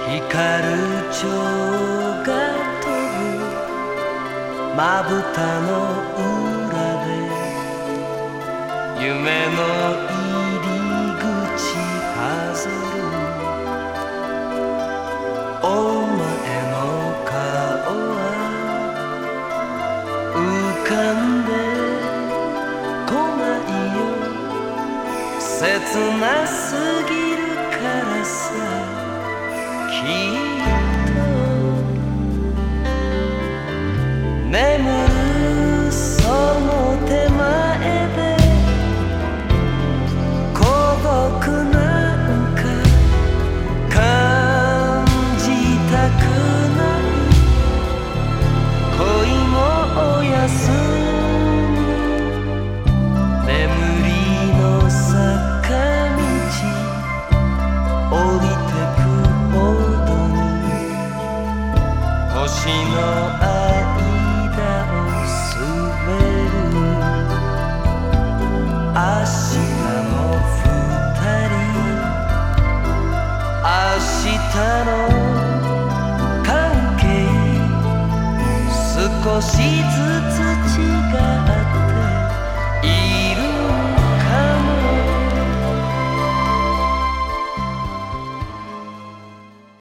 光る蝶が飛ぶまぶたの裏で夢の入り口飾るお前の顔は浮かんでこないよ切なすぎるからさきっと眠るその手前で孤独なんか感じたくない恋もおやすみ眠りの坂道降りてくほどに星の間を滑る明日の二人明日の関係少しずつ